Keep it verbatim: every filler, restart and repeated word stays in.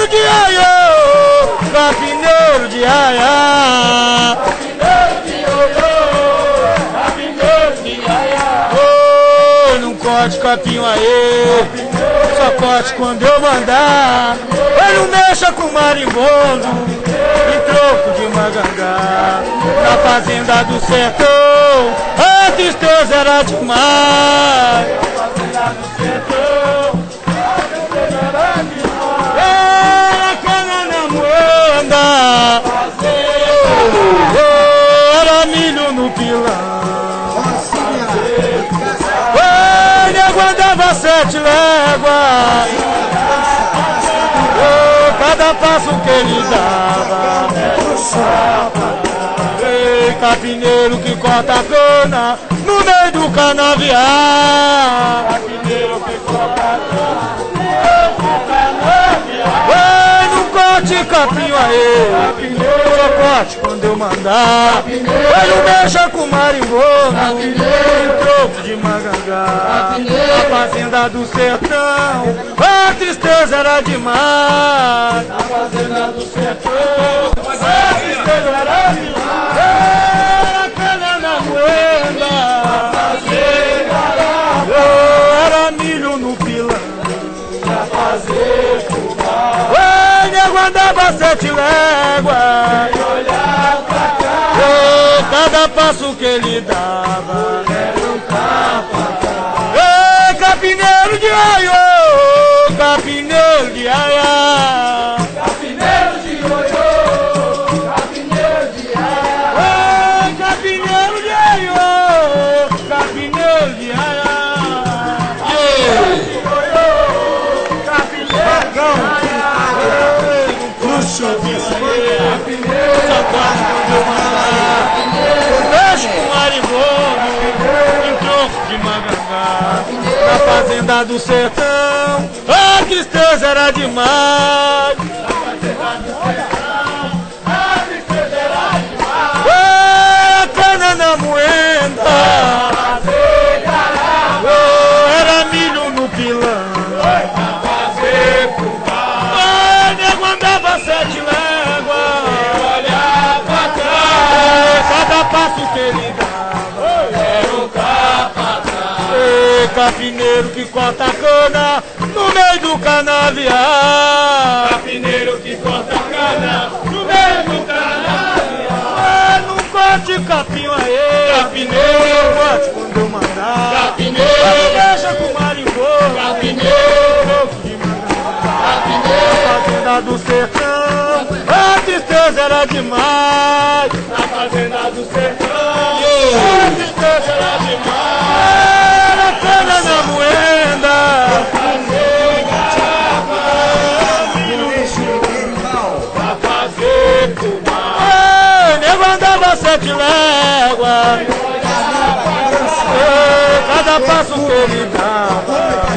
de aiô, capineiro de aiá. Capineiro de ioiô, capineiro de aiá. Oh, não corte capinho aí, só corte quando eu mandar. Ele não mexa com marimbondo, em troco de magangá. Na fazenda do sertão, a tristeza era demais. Na fazenda do sertão, a tristeza era demais. Era cana na moenda, era milho no pilão. O nego andava sete léguas, cada passo que ele dava. Ei, capineiro que corta a cana no meio do canavial. Capineiro que corta a cana no meio do canavial. Ei, não corte capinho aí, só corte quando eu mandar. Ei, não mexa com marimbondo, em troco de magangá. Na fazenda do sertão, a tristeza era demais. Na fazenda do sertão, a tristeza era demais. Era cana na moenda, na fazenda era milho no pilão. Pra fazer fubá, o nego andava sete léguas, e olhar pra cá, oh, cada passo que ele dava era um tapa. Ei, capineiro de aiô, capineiro de aiá. Capineiro de ioiô, capineiro de aiá. Ei, capineiro de aiô, capineiro de aiá. Capineiro de ioiô, capineiro de aiá. Puxa vida, capineiro, só corte quando eu mandar. Mexe com marimbondo, em troco de magangá. Na fazenda do sertão, a tristeza era demais. Na fazenda do sertão, a tristeza era demais. Oh, cana na moenda, oh, era milho no pilão. Pra fazer fubá, oh, nego andava sete léguas, e olhar pra trás, cada passo que ele dava era um tapa. Ei, capineiro que corta a cana no meio do canavial. Capineiro que corta a cana no meio do canavial. É, não corte capinho aí, capineiro, corte quando eu mandar. Capineiro, não deixa com marimbondo, capineiro, capineiro. Na fazenda do sertão, a tristeza era demais. Na fazenda do sertão, a tristeza era demais. Cana na moenda, pra fazer fubá. Ei, nego andava sete léguas, cada passo que ele dava